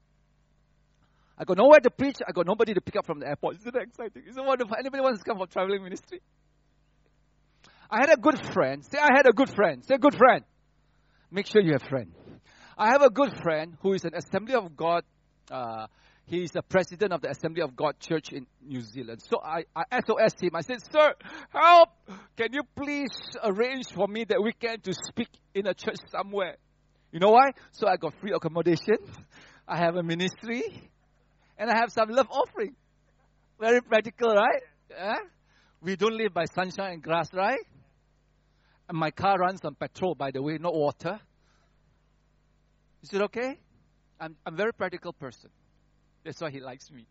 I got nowhere to preach. I got nobody to pick up from the airport. Isn't that exciting? Isn't it wonderful? Anybody wants to come for traveling ministry? I had a good friend. Say, I had a good friend. Say, good friend. Make sure you have a friend. I have a good friend who is an Assembly of God. He is the president of the Assembly of God Church in New Zealand. So I SOS him. I said, sir, help. Can you please arrange for me that weekend to speak in a church somewhere? You know why? So I got free accommodation. I have a ministry. And I have some love offering. Very practical, right? Yeah? We don't live by sunshine and grass, right? And my car runs on petrol, by the way, not water. Is it okay? I'm a very practical person. That's why he likes me.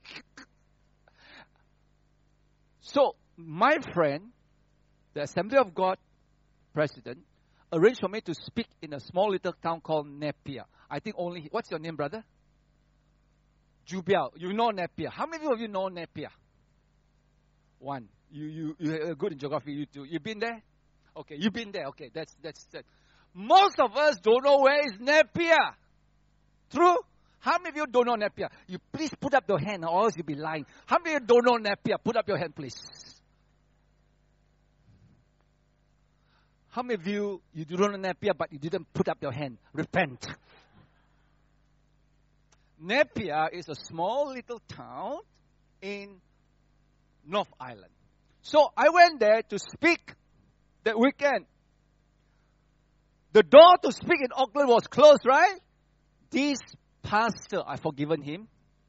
So, my friend, the Assembly of God president, arranged for me to speak in a small little town called Napier. I think only, what's your name, brother? Jubial. You know Napier. How many of you know Napier? One. You're good in geography, you two. You've been there? Okay, you've been there. Okay, that's that. Most of us don't know where is Napier. True? How many of you don't know Napier? You please put up your hand or else you'll be lying. How many of you don't know Napier? Put up your hand, please. How many of you don't know Napier but you didn't put up your hand? Repent. Napier is a small little town in North Island. So I went there to speak that weekend. The door to speak in Auckland was closed, right? This pastor, I've forgiven him.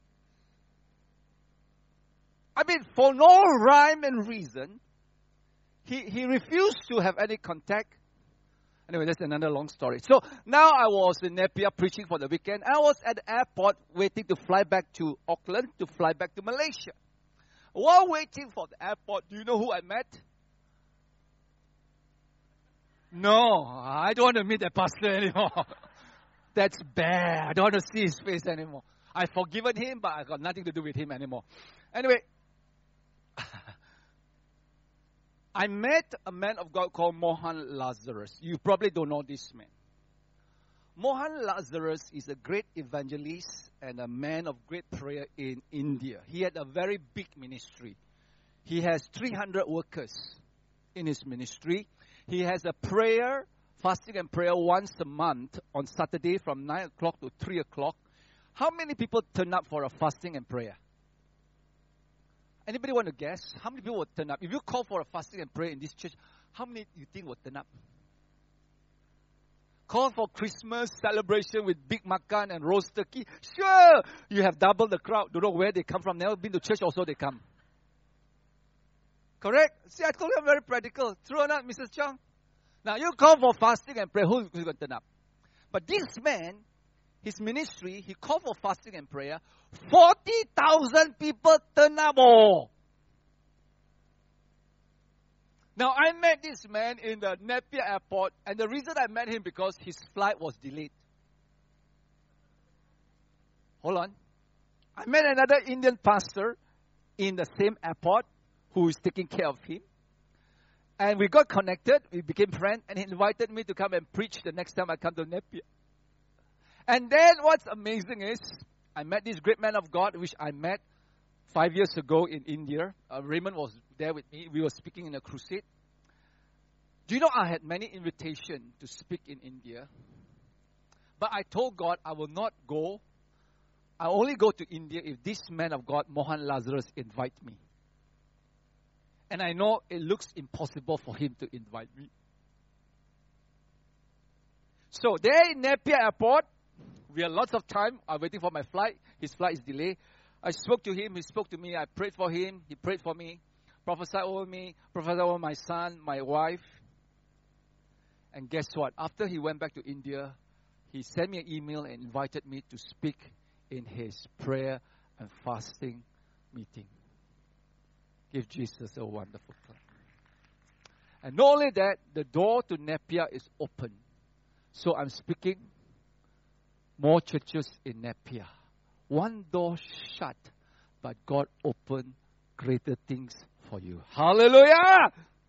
I mean, for no rhyme and reason, he refused to have any contact. Anyway, that's another long story. So now I was in Napier preaching for the weekend. I was at the airport waiting to fly back to Auckland, to fly back to Malaysia. While waiting for the airport, do you know who I met? No, I don't want to meet that pastor anymore. That's bad. I don't want to see his face anymore. I've forgiven him, but I got nothing to do with him anymore. Anyway, I met a man of God called Mohan Lazarus. You probably don't know this man. Mohan Lazarus is a great evangelist and a man of great prayer in India. He had a very big ministry. He has 300 workers in his ministry. He has a prayer, fasting and prayer once a month on Saturday from 9 o'clock to 3 o'clock. How many people turn up for a fasting and prayer? Anybody want to guess? How many people will turn up? If you call for a fasting and prayer in this church, how many do you think will turn up? Call for Christmas celebration with big makan and roast turkey. Sure, you have double the crowd. Don't know where they come from. Never been to church, also they come. Correct? See, I told you I'm very practical. True or not, Mrs. Chung? Now, you call for fasting and prayer. Who's going to turn up? But this man, his ministry, he called for fasting and prayer. 40,000 people turn up. Oh. Now, I met this man in the Napier airport, and the reason I met him because his flight was delayed. Hold on. I met another Indian pastor in the same airport who is taking care of him. And we got connected, we became friends, and he invited me to come and preach the next time I come to Napier. And then what's amazing is, I met this great man of God, which I met 5 years ago in India. Raymond was there with me. We were speaking in a crusade. Do you know I had many invitations to speak in India? But I told God I will not go. I only go to India if this man of God, Mohan Lazarus, invite me. And I know it looks impossible for him to invite me. So there in Napier Airport, we had lots of time. I'm waiting for my flight. His flight is delayed. I spoke to him. He spoke to me. I prayed for him. He prayed for me. Prophesied over me. Prophesied over my son, my wife. And guess what? After he went back to India, he sent me an email and invited me to speak in his prayer and fasting meeting. Give Jesus a wonderful clap. And not only that, the door to Napier is open. So I'm speaking more churches in Napier. One door shut, but God opened greater things for you. Hallelujah!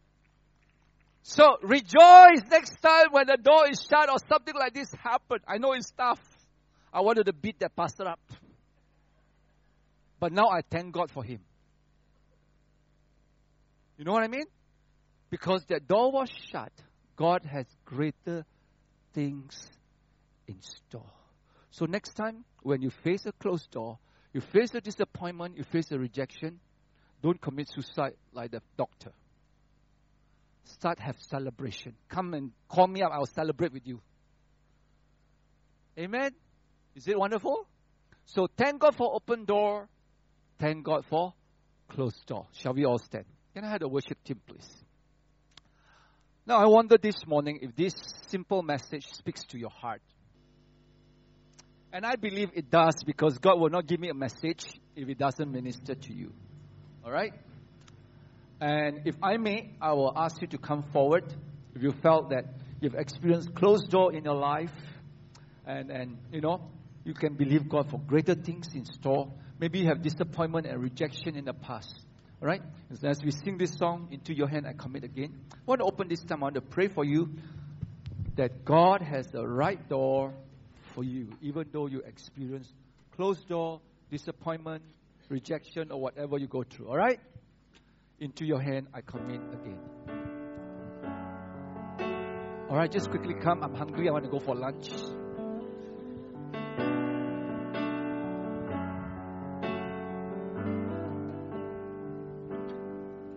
So rejoice next time when the door is shut or something like this happens. I know it's tough. I wanted to beat that pastor up. But now I thank God for him. You know what I mean? Because that door was shut, God has greater things in store. So next time, when you face a closed door, you face a disappointment, you face a rejection, don't commit suicide like the doctor. Start have celebration. Come and call me up, I'll celebrate with you. Amen? Is it wonderful? So thank God for open door. Thank God for closed door. Shall we all stand? Can I have the worship team, please? Now, I wonder this morning if this simple message speaks to your heart. And I believe it does, because God will not give me a message if it doesn't minister to you. All right? And if I may, I will ask you to come forward if you felt that you've experienced closed door in your life and you know, you can believe God for greater things in store. Maybe you have disappointment and rejection in the past. All right? As we sing this song, Into Your Hand I Commit Again, I want to open this time. I want to pray for you that God has the right door for you, even though you experience closed door, disappointment, rejection, or whatever you go through. All right? Into your hand I commit again. All right, just quickly come. I'm hungry. I want to go for lunch.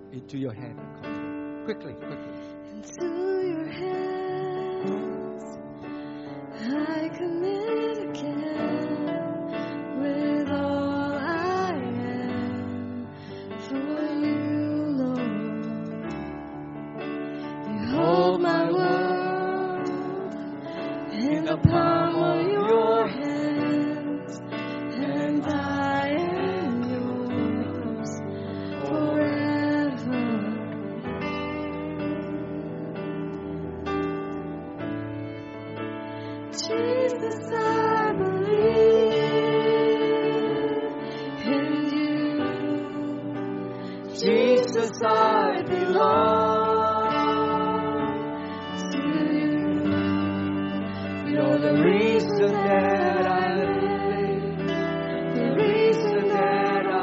Into your hand. Quickly. Into your hands I commit again, with all I am for you, Lord. You hold my world in the palm of your hands, and I am yours forever. Jesus, I believe in you. Jesus, I belong to you. You're the reason that I live, the reason that I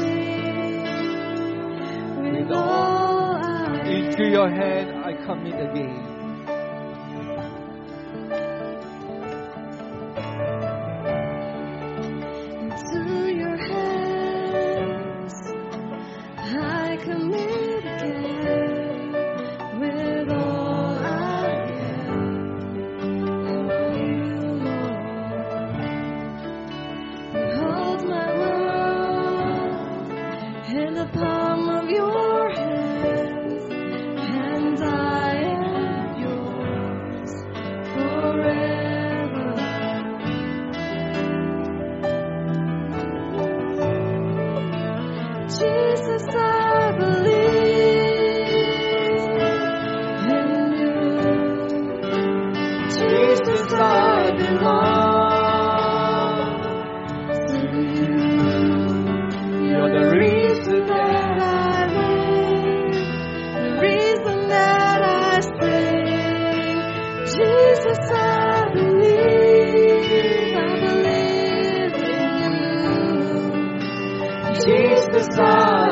sing. With all I Into your hand I commit again. into your hands I commit again, with all I am for you, Lord. You hold my world in the palm of your hands, and I am yours forever. Jesus, I believe in you. Jesus, I belong to you. You're the reason that I live, the reason that I sing. Jesus, I believe in you. Jesus, I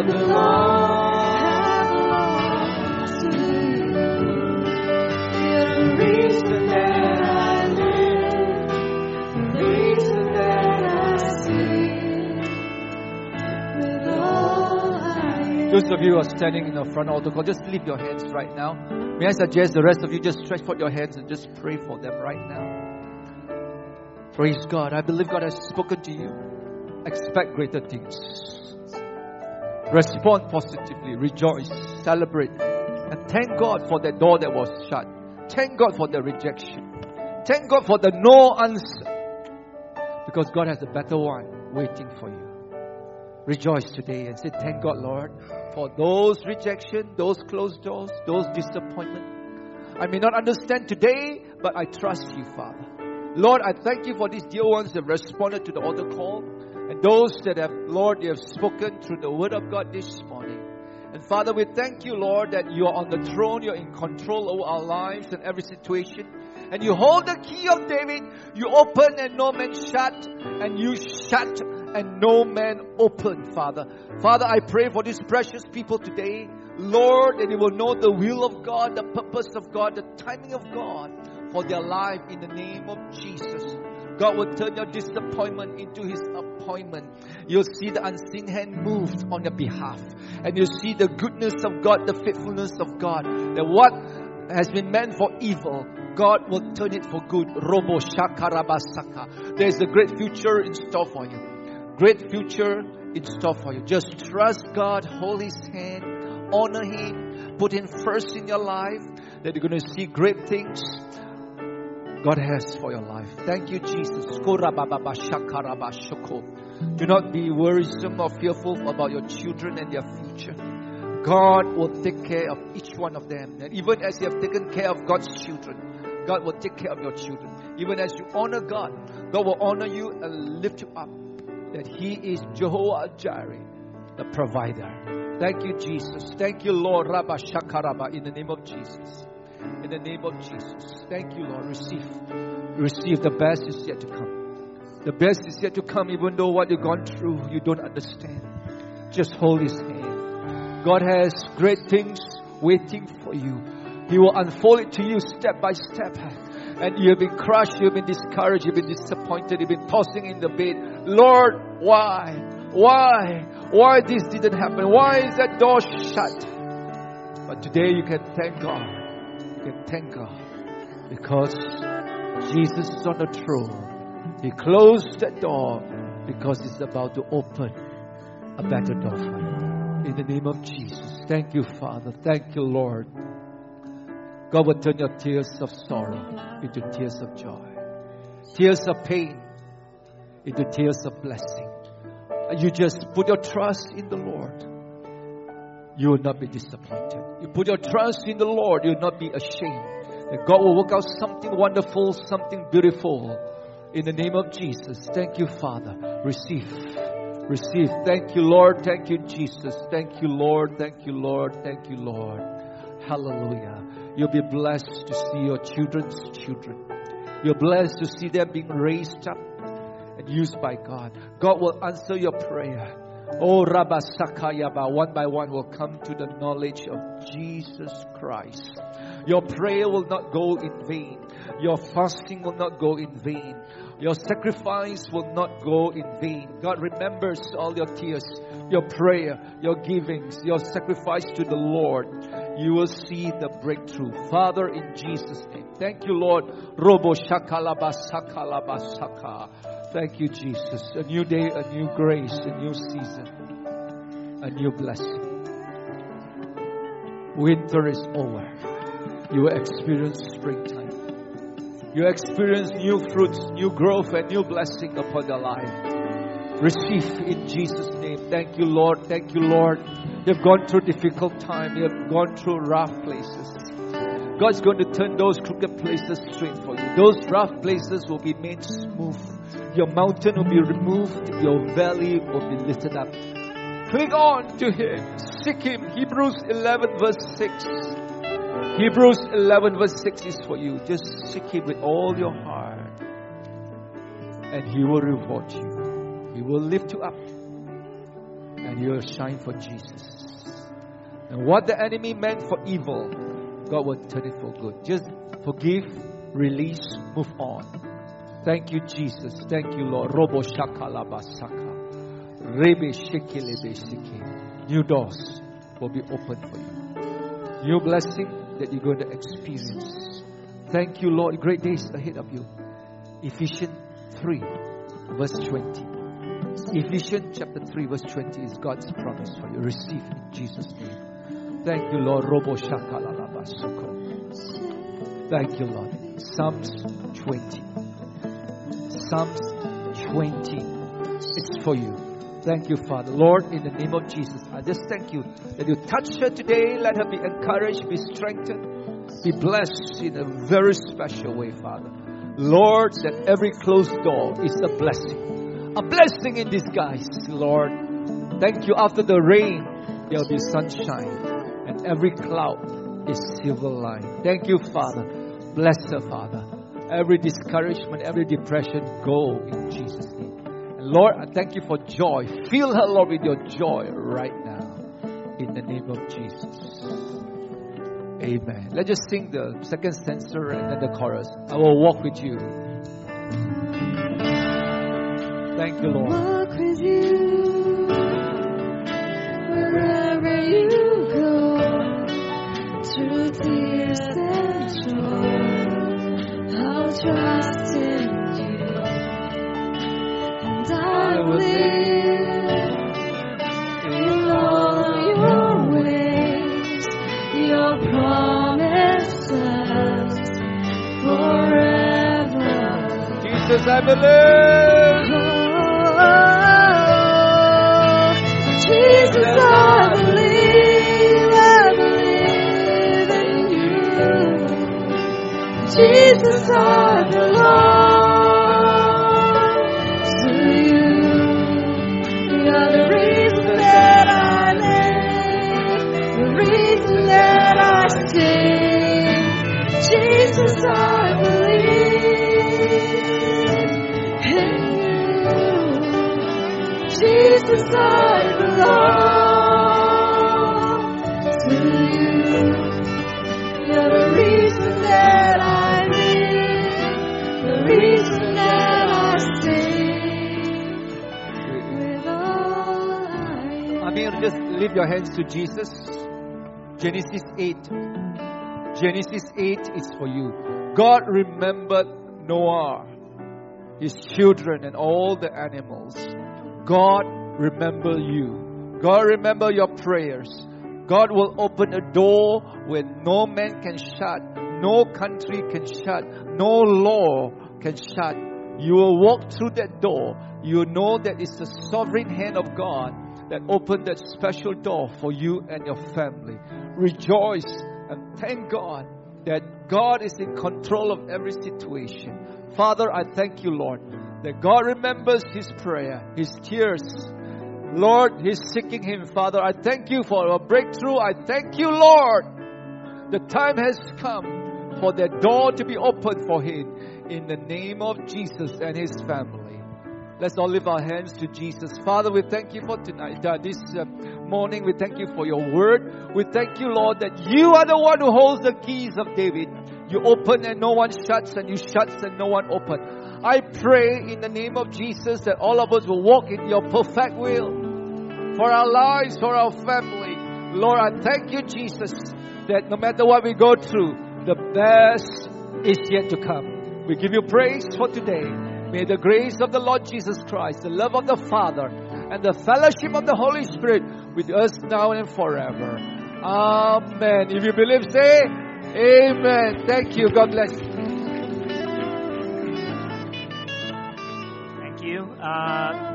belong to you. You're the reason that I live, the reason that I sing. With all I am. Those of you who are standing in the front altar call, just lift your hands right now. May I suggest the rest of you just stretch out your hands and just pray for them right now. Praise God. I believe God has spoken to you. Expect greater things. Respond positively. Rejoice. Celebrate. And thank God for that door that was shut. Thank God for the rejection. Thank God for the no answer. Because God has a better one waiting for you. Rejoice today and say, thank God, Lord, for those rejection, those closed doors, those disappointments. I may not understand today, but I trust you, Father. Lord, I thank you for these dear ones that have responded to the altar call. And those that have, Lord, they have spoken through the word of God this morning. And Father, we thank you, Lord, that you are on the throne, you're in control over our lives and every situation. And you hold the key of David. You open and no man shut, and you shut and no man open, Father. Father, I pray for these precious people today, Lord, that they will know the will of God, the purpose of God, the timing of God for their life in the name of Jesus. God will turn your disappointment into His appointment. You'll see the unseen hand moved on your behalf. And you'll see the goodness of God, the faithfulness of God. That what has been meant for evil, God will turn it for good. Robo Shakarabasaka. There's a great future in store for you. Great future in store for you. Just trust God, hold His hand, honor Him, put Him first in your life, that you're going to see great things God has for your life. Thank you, Jesus. Do not be worrisome or fearful about your children and their future. God will take care of each one of them. And even as you have taken care of God's children, God will take care of your children. Even as you honor God, God will honor you and lift you up. That He is Jehovah Jireh, the provider. Thank you, Jesus. Thank you, Lord. Rabba Shakaraba, in the name of Jesus. In the name of Jesus. Thank you, Lord. Receive. The best is yet to come. The best is yet to come, even though what you've gone through, you don't understand. Just hold His hand. God has great things waiting for you. He will unfold it to you step by step. And you have been crushed, you have been discouraged, you've been disappointed, you've been tossing in the bed. Lord, why? Why this didn't happen? Why is that door shut? But today you can thank God. You can thank God because Jesus is on the throne. He closed that door because He's about to open a better door for you. In the name of Jesus. Thank you, Father. Thank you, Lord. God will turn your tears of sorrow into tears of joy. Tears of pain into tears of blessing. And you just put your trust in the Lord. You will not be disappointed. You put your trust in the Lord, you will not be ashamed. That God will work out something wonderful, something beautiful. In the name of Jesus. Thank you, Father. Receive. Receive. Thank you, Lord. Thank you, Jesus. Thank you, Lord. Thank you, Lord. Thank you, Lord. Hallelujah. You'll be blessed to see your children's children. You're blessed to see them being raised up and used by God. God will answer your prayer. Oh, Rabba Sakayaba, one by one will come to the knowledge of Jesus Christ. Your prayer will not go in vain. Your fasting will not go in vain. Your sacrifice will not go in vain. God remembers all your tears, your prayer, your givings, your sacrifice to the Lord. You will see the breakthrough. Father, in Jesus' name. Thank you, Lord. Robo shakalaba sakalaba saka. Thank you, Jesus. A new day, a new grace, a new season, a new blessing. Winter is over. You will experience springtime. You experience new fruits, new growth, and new blessing upon your life. Receive in Jesus' name. Thank you, Lord. Thank you, Lord. You've gone through difficult time. You've gone through rough places. God's going to turn those crooked places straight for you. Those rough places will be made smooth. Your mountain will be removed. Your valley will be lifted up. Cling on to Him. Seek Him. Hebrews 11 verse 6. Hebrews 11 verse 6 is for you. Just seek Him with all your heart. And He will reward you. He will lift you up. And you will shine for Jesus. And what the enemy meant for evil, God will turn it for good. Just forgive, release, move on. Thank you, Jesus. Thank you, Lord. Robo shakalaba saka. Rebe shekelebe seke. New doors will be opened for you. New blessing that you're going to experience. Thank you, Lord. Great days ahead of you. Ephesians 3 verse 20. Ephesians chapter 3 verse 20 is God's promise for you. Receive in Jesus' name. Thank you, Lord. Robo shakalalaba soko. Thank you, Lord. Psalms 20. Psalms 20. It's for you. Thank you, Father. Lord, in the name of Jesus, I just thank you that you touch her today. Let her be encouraged, be strengthened, be blessed in a very special way, Father. Lord, that every closed door is a blessing in disguise, Lord. Thank you. After the rain, there will be sunshine, and every cloud is silver line. Thank you, Father. Bless her, Father. Every discouragement, every depression, go in Jesus' name. And Lord, I thank you for joy. Fill her, Lord, with your joy right now. In the name of Jesus. Amen. Let's just sing the second stanza and then the chorus. I will walk with you. Thank you, Lord. Walk with you wherever you go, through tears and joy. I'll trust in you, and I will live in all your ways, your promises forever. Jesus, I believe. Jesus, I believe in you. Jesus, I belong to you. You're the reason that I live, the reason that I sing. Jesus, I believe in you. Jesus, I belong to you. You're the reason that I live, the reason that I sing. With all I am. I mean, just lift your hands to Jesus. Genesis 8. Genesis 8 is for you. God remembered Noah, his children, and all the animals. God remember you. God remember your prayers. God will open a door where no man can shut, no country can shut, no law can shut. You will walk through that door. You will know that it's the sovereign hand of God that opened that special door for you and your family. Rejoice and thank God that God is in control of every situation. Father, I thank you, Lord, that God remembers his prayer, his tears. Lord, he's seeking him. Father, I thank you for a breakthrough. I thank you, Lord. The time has come for that door to be opened for him in the name of Jesus and his family. Let's all lift our hands to Jesus. Father, we thank you for tonight, this morning. We thank you for your word. We thank you, Lord, that you are the one who holds the keys of David. You open and no one shuts, and you shut and no one opens. I pray in the name of Jesus that all of us will walk in your perfect will for our lives, for our family. Lord, I thank you, Jesus, that no matter what we go through, the best is yet to come. We give you praise for today. May the grace of the Lord Jesus Christ, the love of the Father, and the fellowship of the Holy Spirit with us now and forever. Amen. If you believe, say amen. Thank you. God bless you. Thank you.